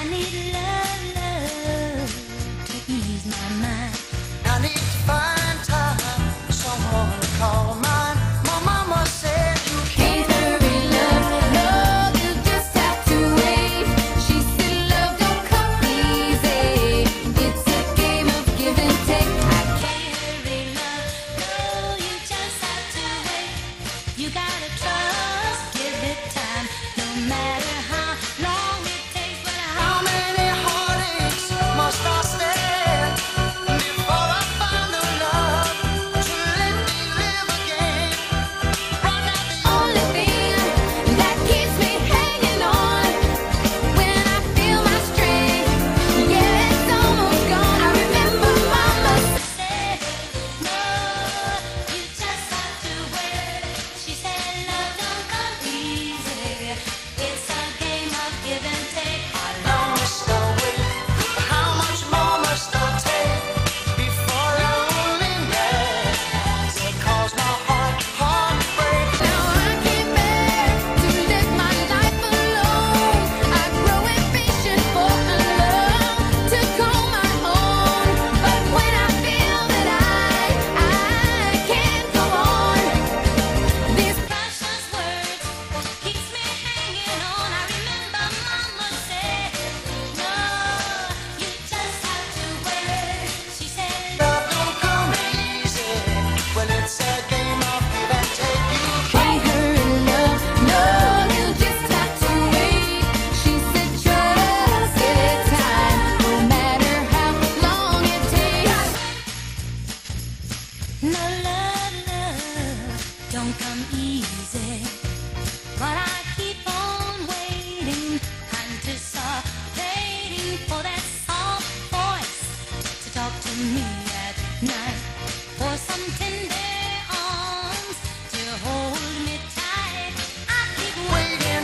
need love, love to ease my mind. I need to find time, someone to call mine. My mama said you can't hurry, love, love, you just have to wait. She said love don't come easy. It's a game of give and take. I can't hurry, love, no, you just have to wait. You gotta trust, give it time, no matter how long it takes. But how many heartaches must I stand before I find the love to let me live again? Right now the only thing that keeps me hanging on when I feel my strength, yeah, it's almost gone. I remember mama said, no, you just have to wait. She said love don't come easy. It's a game of give and take. how long must I wait? How much more must I take before loneliness will cause my heart break? Now I can't bear to live my life alone. I grow impatient for a love to call my own. But when I feel that I can't go on, these precious words keeps me hanging on. I remember mama said, no, you just have to wait. She said Love don't come easy when it's a game of give and take. You can't hurry, love, no, you just have to wait. She said trust, give it time, no matter how long it takes. No love, love don't come easy, but I keep on waiting, anticipating for that soft voice to talk to me at night, for some tender arms to hold me tight. I keep waiting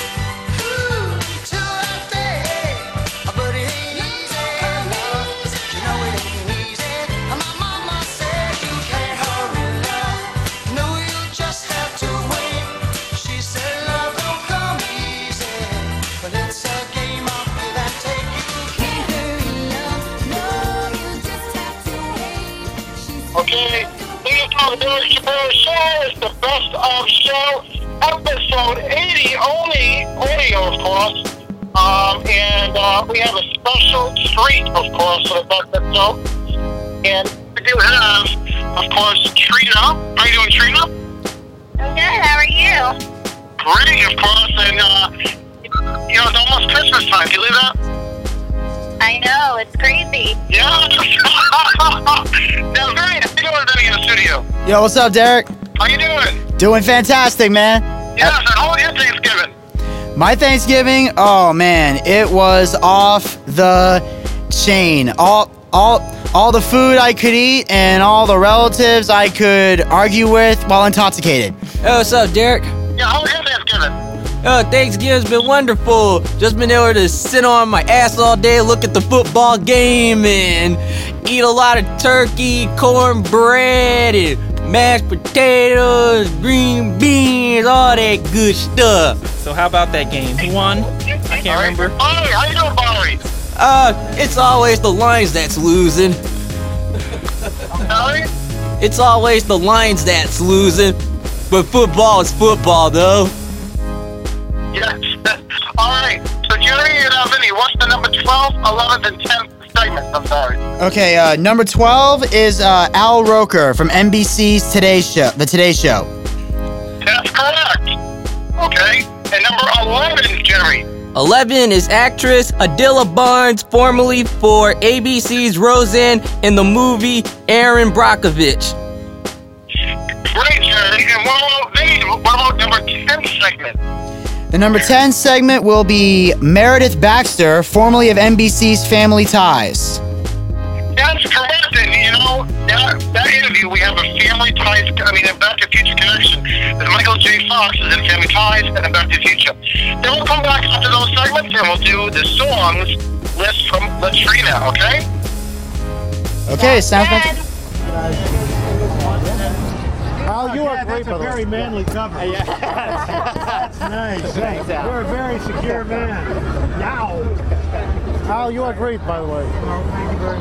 till that day, but it ain't easy. You know it ain't easy. My mama said you can't hurry, love. No, you just have to wait. She said love don't come easy, but it's a game of give and take. You can't hurry, love, no, you just have to wait. She said Okay, Leave It to the Derek Shapiro Show is the best of show, episode 80, only audio, of course. And we have a special treat, of course, for the best of show. And we do have, of course, Trina. How are you doing, Trina? I'm good. How are you? Great, of course. And, it's almost Christmas time. Can you believe that? I know. It's crazy. Yeah. Now, very, how you doing today in the studio? Yo, what's up, Derek? How you doing? Doing fantastic, man. Yes, and how was your Thanksgiving? My Thanksgiving, oh man, it was off the chain. All the food I could eat and all the relatives I could argue with while intoxicated. Hey, what's up, Derek? Yeah, how was your Thanksgiving? Thanksgiving's been wonderful. Just been able to sit on my ass all day, look at the football game, and eat a lot of turkey, cornbread, and mashed potatoes, green beans, all that good stuff. So how about that game? Who won? I can't remember. Bonnie, how you doing, Bonnie? It's always the Lions that's losing. Sorry? It's always the Lions that's losing. But football is football, though. Yes. All right. So, Jerry and Vinny, what's the number 12, 11th, and 10th segment? I'm sorry. Okay, number 12 is Al Roker from NBC's Today Show, The Today Show. That's correct. Okay. And number 11, Jerry. 11 is actress Adila Barnes, formerly for ABC's Roseanne in the movie Erin Brockovich. Great, Jerry. And what about Vinny? What about number 10 segment? The number 10 segment will be Meredith Baxter, formerly of NBC's Family Ties. That's correct. And, that interview, we have a Family Ties, a Back to the Future connection. There's Michael J. Fox is in Family Ties and in Back to the Future. Then we'll come back after those segments and we'll do the songs list from Latrina, okay? Okay, sounds good. Oh, you are great. That's a very manly cover. Yeah. That's nice. Thanks, Al. You're a very secure man. Now. Al, you are great, by the way. Thank you very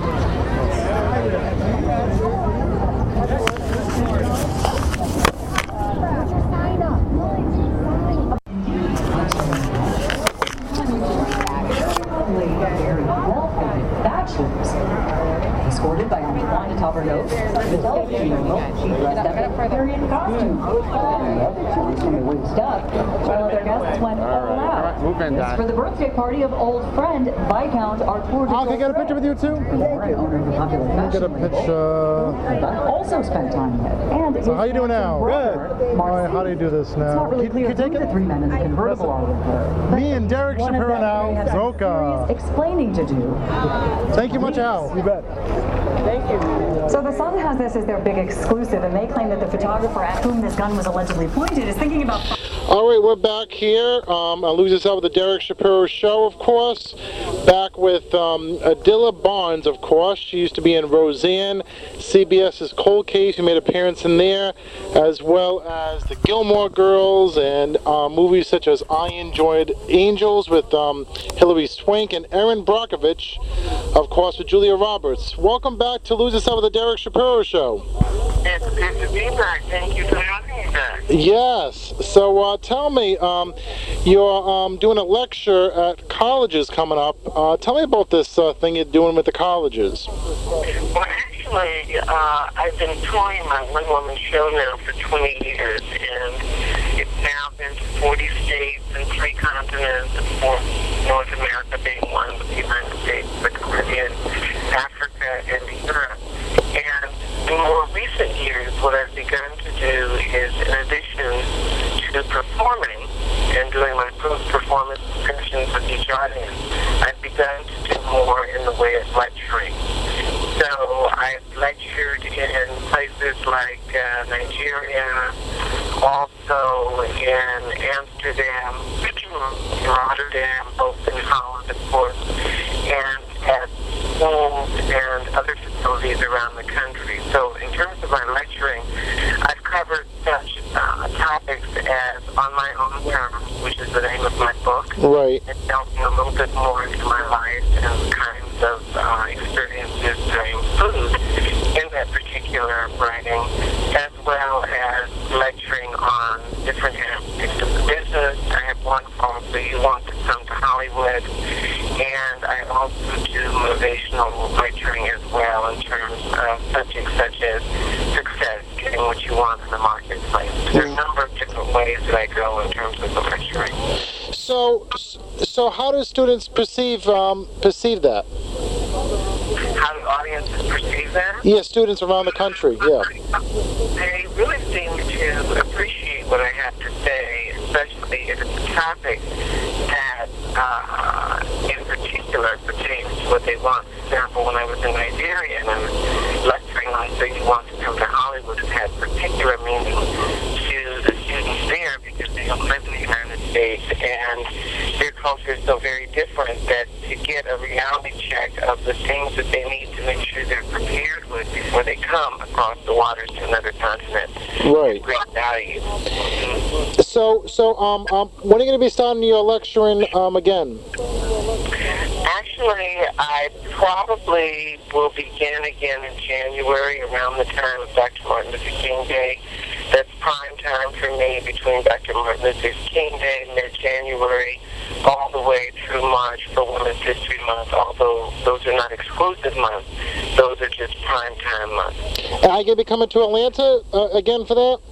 Bachelors. Escorted by Antoine Taberneau, the television mogul, she dressed up in a period costume. The other children wigged up, while other guests went all out. This for the birthday party of old friend Viscount Arthur de Al, can I get a picture with you too? owner of the popular Get a fashion picture. also spent time with. And So how you doing now? Good. All right, how do you do this now? It's not really clear Can you who take the it? three men in the convertible are with her. Me and Derek One of Shapiro them may now. have some Zoka. serious explaining to do. Thank you much, Al. You bet. So the Sun has this as their big exclusive, and they claim that the photographer at whom this gun was allegedly pointed is thinking about... All right, we're back here. I'll lose this out with the Derek Shapiro Show, of course. Back with Adila Barnes, of course. She used to be in Roseanne, CBS's Cold Case. She made an appearance in there, as well as the Gilmore Girls and movies such as I Enjoyed Angels with Hilary Swank and Erin Brockovich, of course, with Julia Roberts. Welcome back to Lose This Out with the Derek Shapiro Show. It's good to be back. Thank you for having me back. Yes. So tell me, you're doing a lecture at colleges coming up. Tell me about this thing you're doing with the colleges. Well, actually, I've been touring my one-woman show now for 20 years, and it's now been to 40 states and 3 continents, and 4 North America being one, with the United States, the Caribbean, Africa, and Europe. And in more recent years, what I've begun to do is, in addition to performing and doing my post-performance discussions with each audience, I've begun to do more in the way of lecturing. So I've lectured in places like Nigeria, also in Amsterdam, Rotterdam, both in Holland, of course, and at schools and other facilities around the country. So in terms of my lecturing, I've covered such topics as On My Own Terms, which is the name of my book. Right. It delves a little bit more into my life and the kinds of experiences that I include in that particular writing, as well as lecturing on different aspects of the business. I have one called So You Want to Come to Hollywood, and I also do motivational lecturing as well in terms of subjects such as success, getting what you want in the marketplace. There are a number of different ways that I go in terms of the lecturing. So how do students perceive that? How do audiences perceive that? Yeah, students around the country, yeah. They really seem to appreciate what I have to say, especially if it's a topic that in particular pertains to what they want. For example, when I was in Nigeria and I was lecturing on So You Want to Come to Hollywood, it had particular meaning to the students there because they don't live in the United States and their culture is so very different that to get a reality check of the things that they need to make sure they're prepared with before they come across the waters to another continent. Right. Great value. So when are you going to be starting your lecturing again? Actually, I probably will begin again in January around the time of Dr. Martin Luther King Day. That's prime time for me between Dr. Martin Luther King Day, mid-January, all the way through March for Women's History Month, although those are not exclusive months. Those are just prime time months. Are you going to be coming to Atlanta again for that?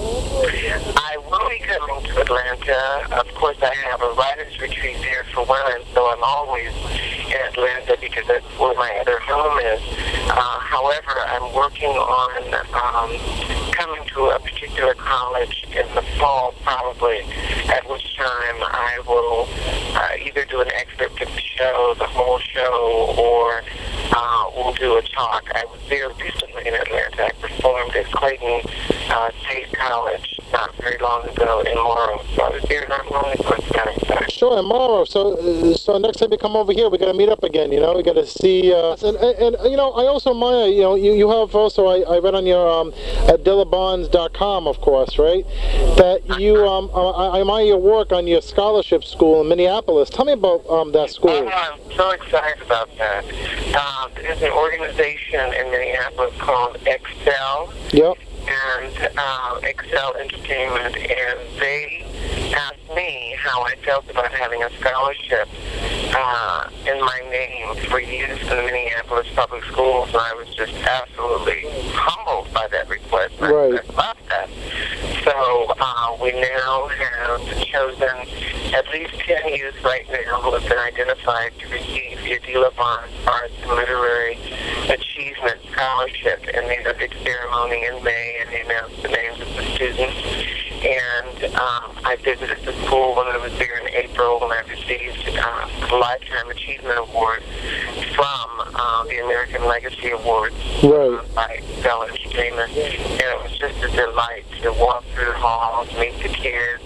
I will be coming to Atlanta. Of course, I have a writer's retreat there for women, so I'm always in Atlanta because that's where my other home is. However, I'm working on coming to a particular college in the fall, probably, at which time I will either do an excerpt of the show, the whole show, or we'll do a talk. I was there recently in Atlanta. I performed at Clayton State College not very long ago in Morrow. So I was there not long ago in Scottsdale. Sure, tomorrow. So next time you come over here, we got to meet up again. You know, we got to see. And you know, I also admire. You know, you have also. I read on your at DillaBonds.com, of course, right? That you I admire your work on your scholarship school in Minneapolis. Tell me about that school. Oh, I'm so excited about that. There's an organization in Minneapolis called Excel. Yep. And Excel Entertainment, and they asked me how I felt about having a scholarship in my name for use in the Minneapolis public schools, and I was just absolutely humbled by that request. Right. I love that. So we now have chosen at least 10 youth right now who have been identified to receive the Adela Bonds Arts and Literary Achievement Scholarship, and they had a big ceremony in May, and they announced the names of the students. And I visited the school when I was there in April, and I received a Lifetime Achievement Award from the American Legacy Awards by Bell Entertainment. And it was just a delight to walk through the halls, meet the kids,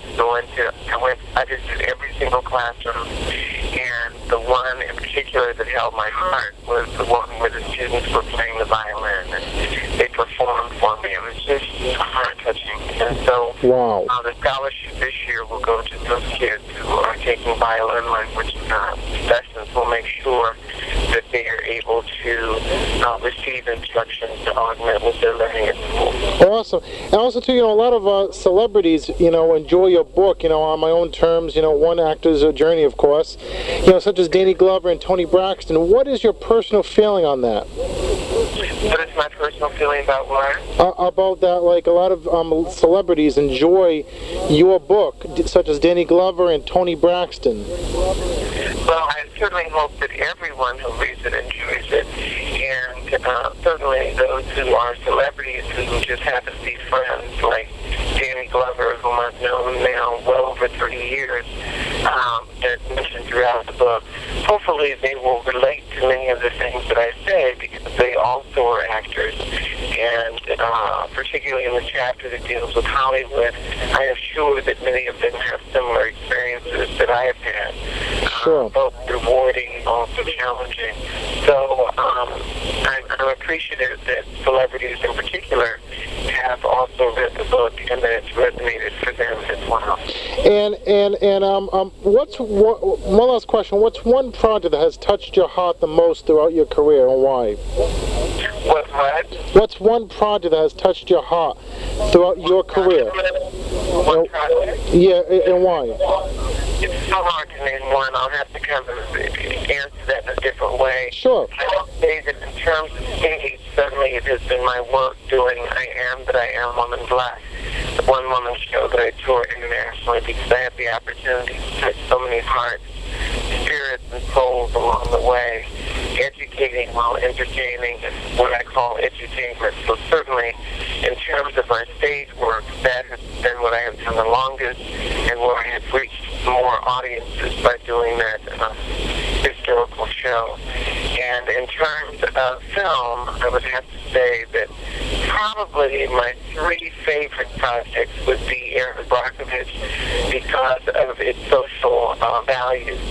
I visited every single classroom, and the one in particular that held my heart was the one where the students were playing the violin, and they performed for me. It was just heart-touching. And so the scholarship this year will go to those kids who are taking violin language lessons. We'll make sure that they are able to receive instructions to augment what they're learning at school. Awesome. And also, too, you know, a lot of celebrities, you know, enjoy your book, you know, on my own terms, you know, one actor's journey, of course, you know, such as Danny Glover and Toni Braxton. What is your personal feeling on that? What is my personal feeling about what? About that, like, a lot of celebrities enjoy your book, such as Danny Glover and Toni Braxton. Well, I certainly hope that everyone who reads it enjoys it, and certainly those who are celebrities who just happen to be friends, like Danny Glover, whom I've known now well over 30 years, as mentioned throughout the book. Hopefully they will relate to many of the things that I say, because they also are actors, and particularly in the chapter that deals with Hollywood, I am sure that many of them have similar experiences that I have had, both rewarding and also challenging. So I'm appreciative that celebrities in particular have also read the book and that it's resonated for them as well. And what's one last question? What's one project that has touched your heart the most throughout your career, and why? What? What's one project that has touched your heart throughout your career? What project? Yeah, and why? It's so hard to name one. I'll have to kind of answer that in a different way. Sure. I would say that in terms of stage, certainly it has been my work doing I Am That I Am Woman Black, the one-woman show that I tour internationally, because I had the opportunity to touch so many hearts, spirits, and souls along the way, educating while entertaining, what I call edutainment. So certainly, in terms of my stage work, that has been what I have done the longest, and where I have reached more audiences by doing that historical show. And in terms of film, I would have to say that probably my three favorite projects would be Erin Brockovich, because of its social values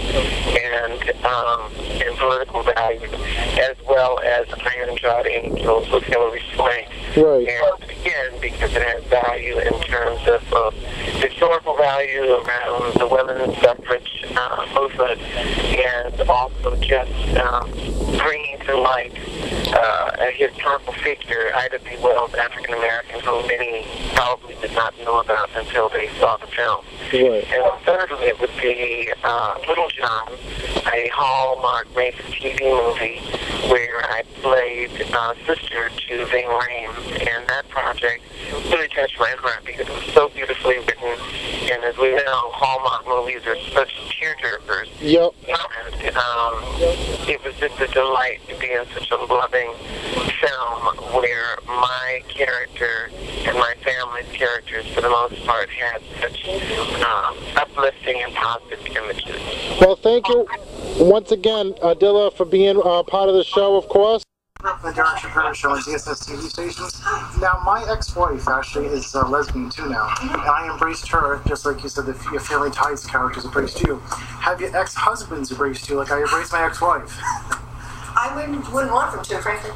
and political values, as well as Iron Jawed Angels with Hilary Swank. Right. And again, because it has value in terms of historical value around the women's suffrage movement, and also just bringing to light a historical figure, Ida B. Wells, African American, who many probably did not know about until they saw the film. Right. And thirdly, it would be Little John, a Hallmark made-for-TV movie where I played sister to Ving Rhames, and that project really touched my heart because it was so beautifully written, and as we know, Hallmark movies are such tearjerkers. Yep. And it was just a delight to be in such a loving film where my character and my family's characters, for the most part, had such uplifting and positive images. Well, thank you once again, Adela, for being part of the show, of course. the Derek Shapiro Show on DSS TV stations. Now, my ex-wife actually is lesbian too now, and I embraced her just like you said. Your Family Ties characters embraced you. Have your ex-husbands embraced you like I embraced my ex-wife? I wouldn't want them to, frankly.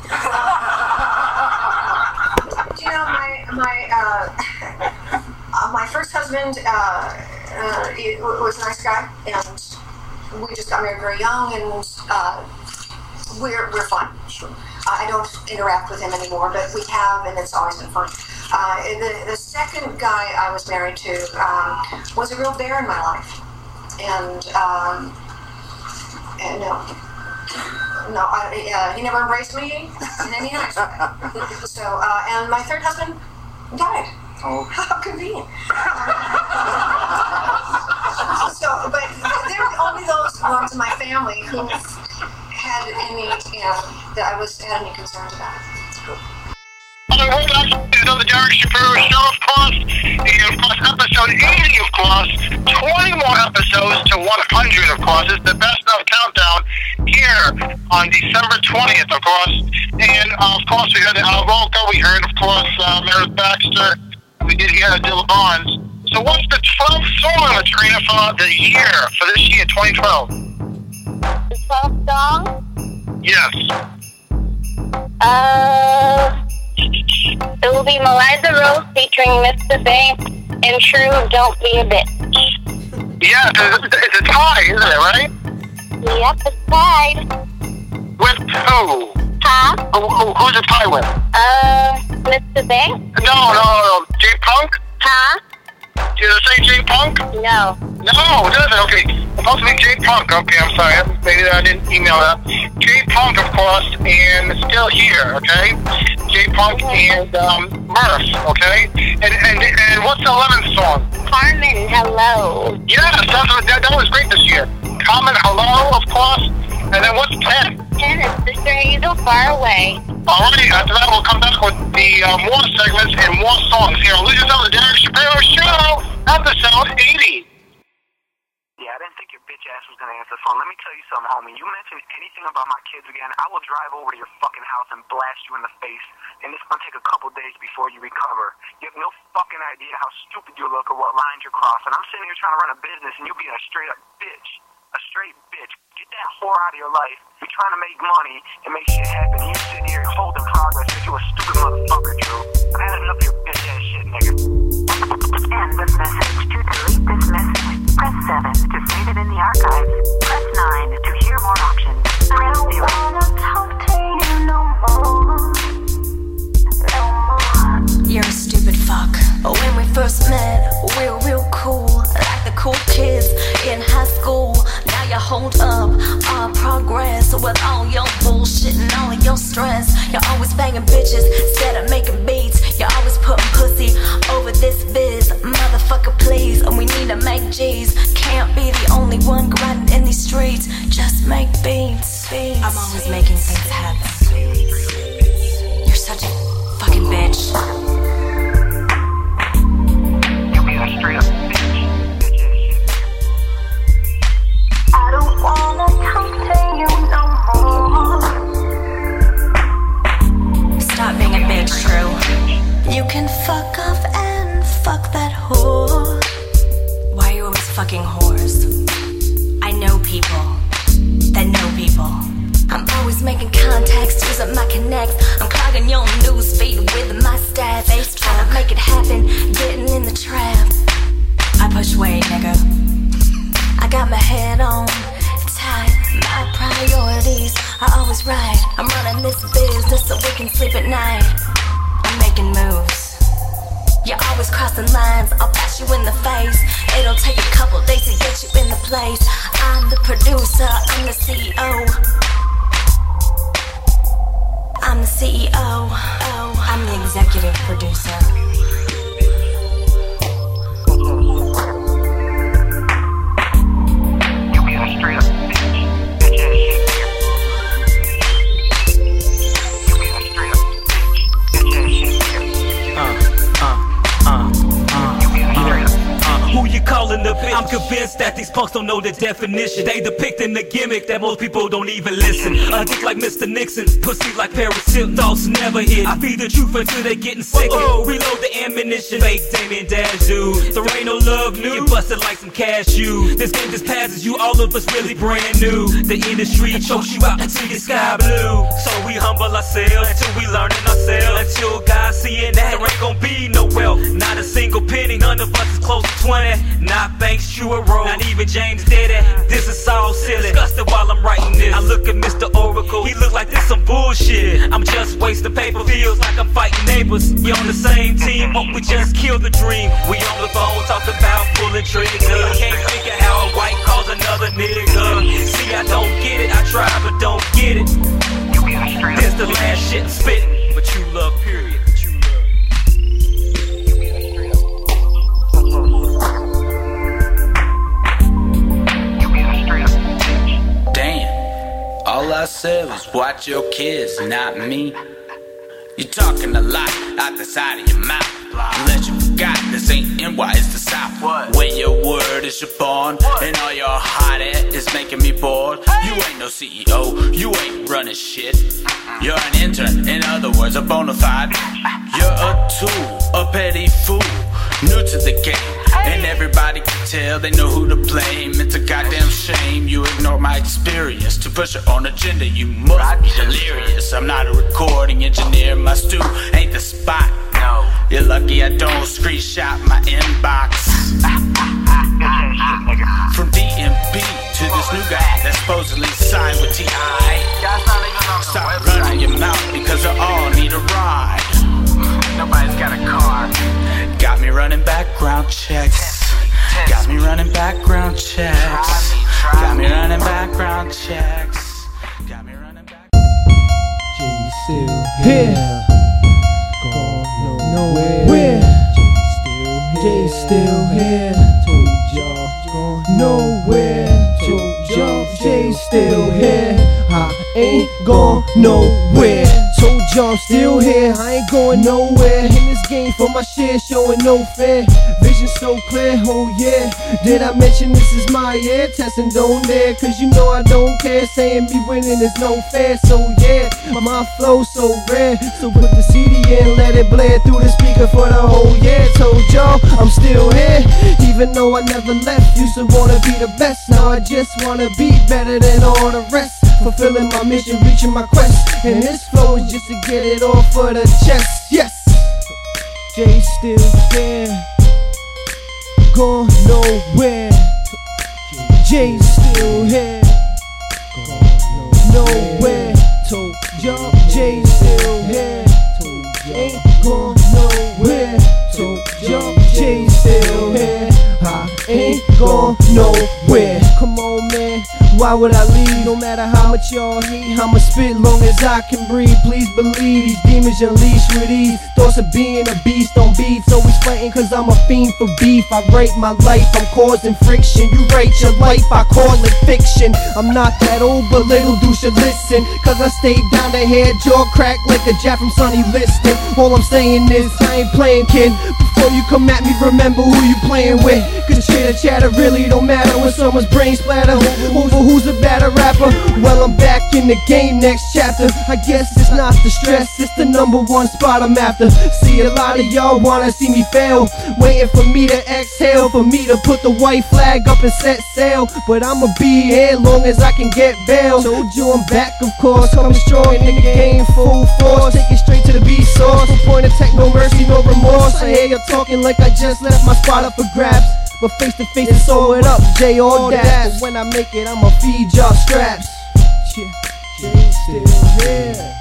Do you know my first husband was a nice guy, and we just got married very young, and we're fine. Sure. I don't interact with him anymore, but we have, and it's always been fun. The second guy I was married to was a real bear in my life, and he never embraced me in any nice way. So, and my third husband died. Oh. How convenient. So, but there are only those ones in my family who had any, that I had any concerns about. Welcome back to another Derek Shapiro Show, of course. And of course, episode 80, of course. 20 more episodes to 100, of course. It's the best of countdown here on December 20th, of course. And of course, we heard Al Roker. We heard, of course, Meredith Baxter. We did hear Dilla Barnes. So what's the 12th song, Latrina, for the year, for this year, 2012? The 12th song? Yes. It will be Eliza Rose featuring Mr. Banks and True Don't Be a Bitch. Yeah, it's a tie, isn't it, right? Yep, it's tied. With who? Huh? Who's it tied with? Mr. Banks? No. J-Punk? Huh? Did it say J-Punk? No. No, it doesn't. Okay. It's supposed to be J-Punk. Okay, I'm sorry. Maybe I didn't email that. J-Punk, of course, and Still Here, okay? J-Punk and Murph, okay? And what's the 11th song? Carmen, Hello. Yes, that was great this year. Carmen, Hello, of course. And then what's 10? 10 is Sister Hazel, Far Away. Alrighty, after that we'll come back with the more segments and more songs here on Legends of the Derek Shapiro Show, episode 80. Yeah, I didn't think your bitch ass was gonna answer the phone. Let me tell you something, homie. You mention anything about my kids again, I will drive over to your fucking house and blast you in the face. And it's gonna take a couple days before you recover. You have no fucking idea how stupid you look or what lines you're crossing. I'm sitting here trying to run a business and you being a straight up bitch. A straight bitch. Get that whore out of your life. You're trying to make money and make shit happen. You sitting here holding progress because you a stupid motherfucker, Drew. I've had enough of your bitch ass shit, nigga. End this message. To delete this message, press 7. To save it in the archives, press 9. To hear more options, press 0. I don't wanna talk to you no more. No more. You're a stupid fuck. When we first met, we were real cool, like the cool kids in high school. Now you hold up our progress with all your bullshit and all your stress. You're always banging bitches instead of making beats. You're always putting pussy over this biz. Motherfucker, please, and we need to make G's. Can't be the only one grinding in these streets. Just make beats. I'm always making things happen. You're such a fucking bitch. Straight up bitch. I don't wanna talk to you no more. Stop being a bitch, True. You can fuck off and fuck that whore. Why are you always fucking whores? I know people that know people. I'm always making contacts, using my connects. I'm clogging your newsfeed with my stats. Trying to make it happen, getting in the trap. I push weight, nigga. I got my head on tight. My priorities are always right. I'm running this business so we can sleep at night. I'm making moves. You're always crossing lines, I'll bash you in the face. It'll take a couple days to get you in the place. I'm the producer, I'm the CEO. I'm the CEO. I'm the executive producer. You being a straight up bitch. Bitch ass shit, nigga. You being a straight up bitch. Bitch ass shit, nigga. Who you calling the bitch? I'm convinced that these punks don't know the definition. They depicting the gimmick that most people don't even listen. A dick like Mr. Nixon, pussy like Paris Hilton, thoughts never hit. I feed the truth until they getting sick. Reload the ammunition, fake Damien Dash dude. There ain't no love new, you busted like some cashew. This game just passes you, all of us really brand new. The industry chokes you out until you sky blue. So we humble ourselves until we learning ourselves. Until God seeing that there ain't gon' be no wealth. Not a single penny, none of us is close to 20. Not Banks, Stewart Road, not even James did it. This is all silly, disgusted while I'm writing this. I look at Mr. Oracle, he look like this some bullshit. I'm just wasting paper, feels like I'm fighting neighbors. We on the same team, but we just killed the dream. We on the phone talking about pulling triggers. Can't figure how a white calls another nigga. See, I don't get it, I try but don't get it. This the last shit I'm spitting, but you love, period. All I said was watch your kids, not me. You're talking a lot out the side of your mouth. Unless you forgot, this ain't NY, it's the South. When your word is your bond, and all your hot air is making me bored. You ain't no CEO, you ain't running shit. You're an intern, in other words, a bona fide. You're a tool, a petty fool, new to the game. And everybody can tell, they know who to blame. It's a goddamn shame you ignore my experience to push your own agenda. You must be delirious. I'm not a recording engineer, my stew ain't the spot. No, you're lucky I don't screenshot my inbox. From DMB to this new guy that supposedly signed with T.I. Stop running your mouth because they all need a ride. Nobody's got a car. Got me running background checks. Got me running background checks. Got me running background checks. Got me running back. Jay still here. Gone nowhere. Jay still here. Told y'all gone nowhere. Told y'all Jay still here. I ain't gone nowhere. Told y'all I'm still here, I ain't going nowhere. In this game for my share, showing no fear. Vision so clear, oh yeah. Did I mention this is my year? Testing don't dare, cause you know I don't care. Saying me winning is no fair, so yeah. My flow so rare, so put the CD in, let it blare through the speaker for the whole year. Told y'all I'm still here, even though I never left. Used to wanna be the best, now I just wanna be better than all the rest. Fulfilling my mission, reaching my quest. And this flow is just to get it off for the chest. Yes, Jay still here, gone nowhere. Jay still here, gone nowhere. Told y'all Jay still here, ain't gone nowhere. Told y'all Jay still here, I ain't gone nowhere. Come on, man. Why would I leave? No matter how much y'all hate, I'ma spit long as I can breathe. Please believe these demons unleash with ease. Thoughts of being a beast on beats, always fighting cause I'm a fiend for beef. I write my life, I'm causing friction. You write your life, I call it fiction. I'm not that old, but little dude should listen, cause I stayed down the head, jaw cracked like a jack from Sonny Liston. All I'm saying is I ain't playing, kid. Before you come at me, remember who you playing with. Cause chitter chatter really don't matter when someone's brain splatter over who's a better rapper. Well, I'm back in the game, next chapter. I guess it's not the stress, it's the #1 spot I'm after. See, a lot of y'all wanna see me fail, waiting for me to exhale, for me to put the white flag up and set sail. But I'ma be here long as I can get bail. Told you I'm back, of course, coming strong in the game, full force. Take it straight to the beat source, no point attack, no mercy, no remorse. I hear you talking like I just left my spot up for grabs, but face to face it's all it up, Jay all that. But when I make it, I'ma feed y'all straps. Yeah, Jay still here,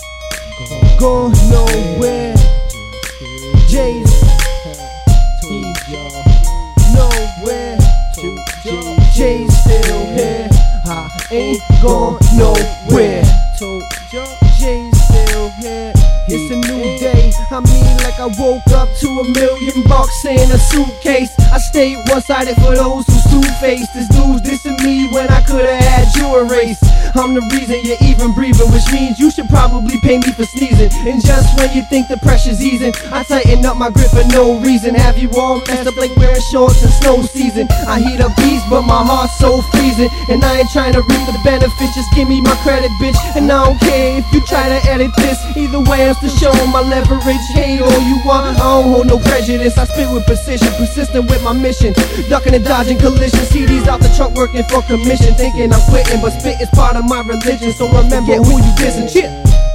gone nowhere. Jay's nowhere. Jay's still here, I ain't gone nowhere. Told y'all Jay's still here. It's a new day, I mean like I woke up to a million million bucks in a suitcase. I stayed one-sided for those who's two-faced. This dude's dissing me when I could've had you erased. I'm the reason you're even breathing, which means you should probably pay me for sneezing. And just when you think the pressure's easing, I tighten up my grip for no reason. Have you all messed up like wearing shorts in snow season? I heat up beast, but my heart's so freezing. And I ain't trying to reap the benefits, just give me my credit, bitch. And I don't care if you try to edit this. Either way, I'm still showing my leverage. Hate all you want, I don't hold no prejudice. I spit with precision, persistent with my mission. Ducking and dodging collisions, CDs out the truck working for commission. Thinking I'm quitting, but spit is part of my religion. So remember who you dissing, shit.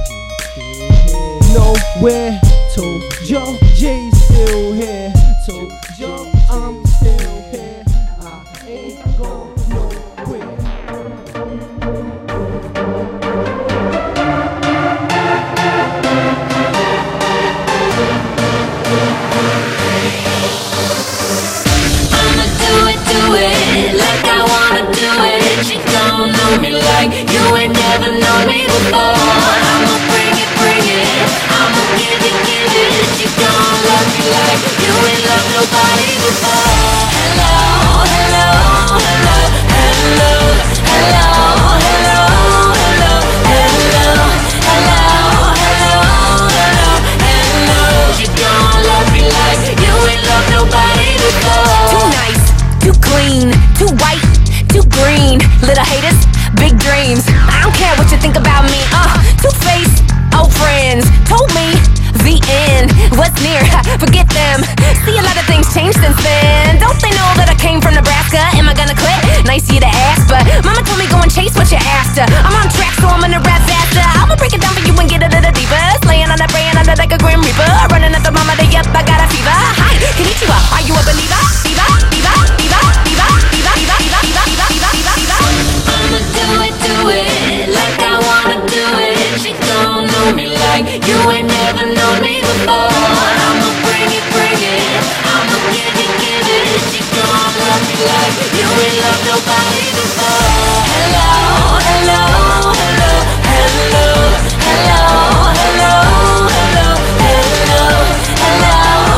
Nowhere, told Joe, Jay's still here. Told Joe, I'm still here. I ain't going nowhere. I'ma do it like I wanna do it. She don't know me like you ain't never known me before. I'ma bring it, I'ma give it. She don't love me like you ain't loved nobody before. Hello, hello, hello, hello, hello, hello, hello, hello, hello, hello, hello. She don't love me like you ain't loved nobody before. Too nice, too clean, too white, too green. Little haters, big dreams. I don't care what you think about me. Two-faced, old friends told me the end was near. Forget them. See, a lot of things changed since then. Don't they know that I came from Nebraska? Am I gonna quit? Nice of you to ask, but mama told me go and chase what you're after. I'm on track, so I'm gonna rap faster. I'ma break it down for you and get a little deeper. Slaying on that, praying under like a grim reaper. Running at the mama day up, I got a fever. Hi, konnichiwa, are you a believer? Diva, diva, diva, diva, diva, diva, diva, diva, diva, diva, diva, diva. I'ma do it like I wanna do it. She don't know me like you ain't never known me before. I'ma bring it, I'ma give it. She don't love me like you ain't loved nobody before. Hello, hello, hello, hello, hello, hello, hello, hello, hello,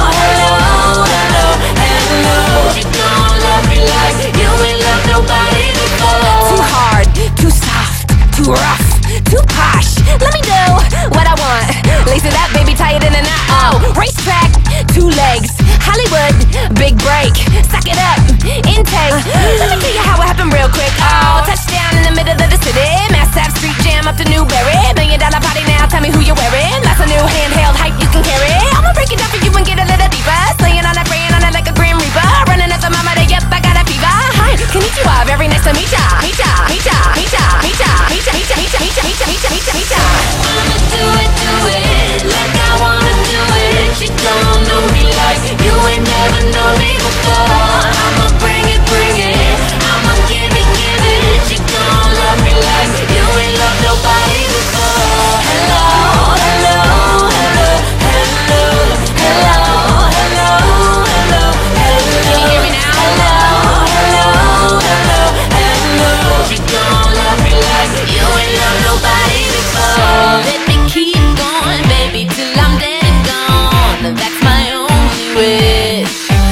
hello, hello. She don't love me like you ain't loved nobody before. Too hard, too soft, too rough, too posh. Let me do what I want. Lace it up, baby, tie it in a knot. Oh, racetrack, two legs, Hollywood, big break. Suck it up, intake. Let me tell you how it happened real quick. Oh, touchdown in the middle of the city. Mass Ave Street Jam up to Newberry. $1 million party now, tell me who you're wearing. Lots of new handheld hype you can carry. I'ma break it down for you and get a little deeper. Slaying on that, praying on it like a grim reaper. Running at the mama day, yep, I got a fever. Hi, konnichiwa, very nice to meet ya. Meet ya, meet ya, meet ya, meet ya, meet ya, meet ya, meet ya, meet ya, meet ya, meet ya, meet ya, meet ya. I'ma do it like I wanna do it. She don't know me like you ain't never known me before. I'ma bring it, I'ma give it. She don't love me like you ain't loved nobody before. Hello, hello, hello, hello, hello, hello, hello, hello. Can you hear me now? Hello, hello, hello, hello. She don't love me like you ain't loved nobody before. Let me keep going, baby, till I'm dead and gone. That's my only wish.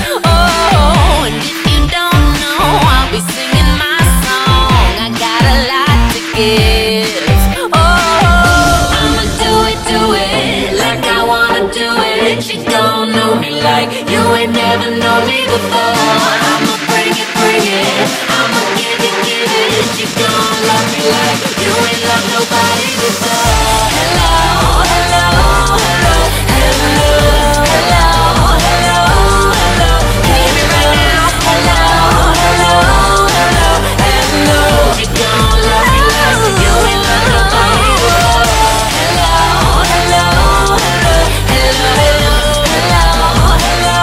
Oh, and if you don't know, I'll be singing my song. I got a lot to give. Oh, I'ma do it like I wanna do it. She don't know me like you ain't never known me before. I'ma bring it, I'ma give it. She don't love me like you ain't loved nobody before. Hello, hello, hello, hello, hello, hello, hello. Can you hear me right now? Hello, hello, hello, hello. She don't love me like you ain't loved nobody before. Hello, hello, hello, hello, hello, hello, hello,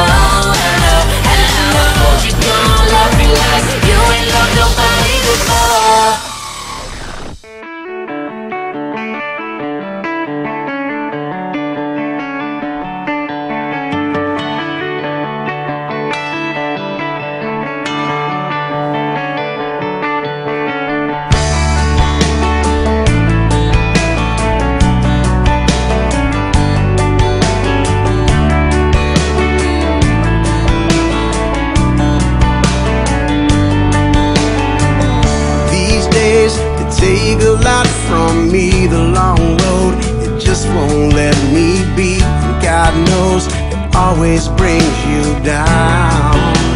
hello, hello. She don't love me like you ain't loved nobody before. always brings you down.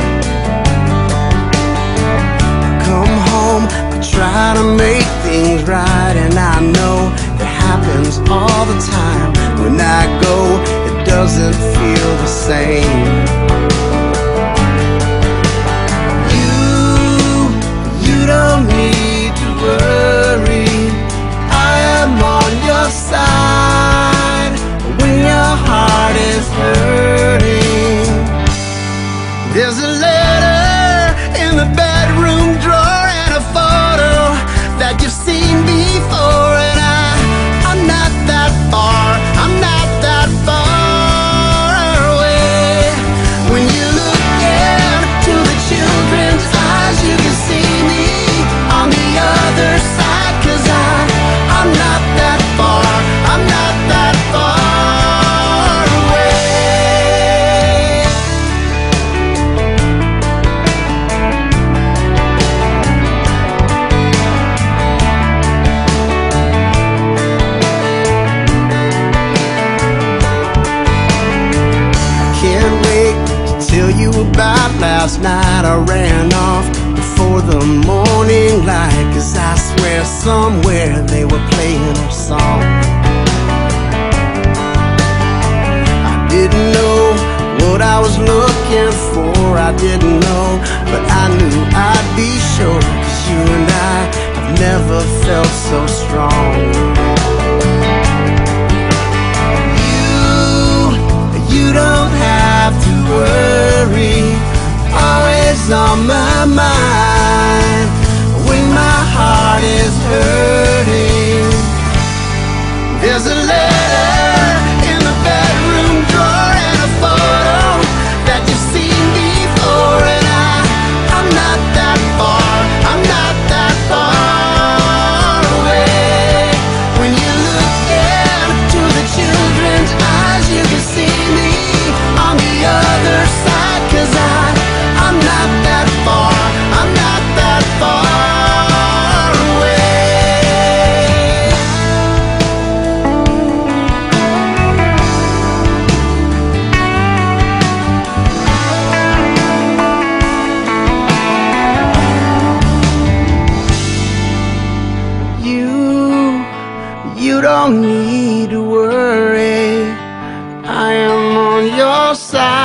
Come home, I try to make things right, and I know it happens all the time. When I go, it doesn't feel the same. You don't need to worry, I am on your side when your heart is hurting. There's a letter in the bedroom drawer and a photo that you've seen before, and I'm not that far, I'm not that far away. When you look into the children's eyes, you can see me on the other side, 'cause I'm not that far, I'm not that far away. Can't wait to tell you about last night. I ran off before the morning light, 'cause I swear somewhere they were playing our song. I didn't know what I was looking for, I didn't know, but I knew I'd be sure, 'cause you and I have never felt so strong. You don't have to worry, always on my mind when my heart is hurting. There's a letter in the bedroom drawer and a photo that you've seen before, and I'm not that far, I'm not that far away. When you look into the children's eyes, you can see me on the other side, 'cause I'm not that far, I'm not that far away. You don't need to worry, I am on your side.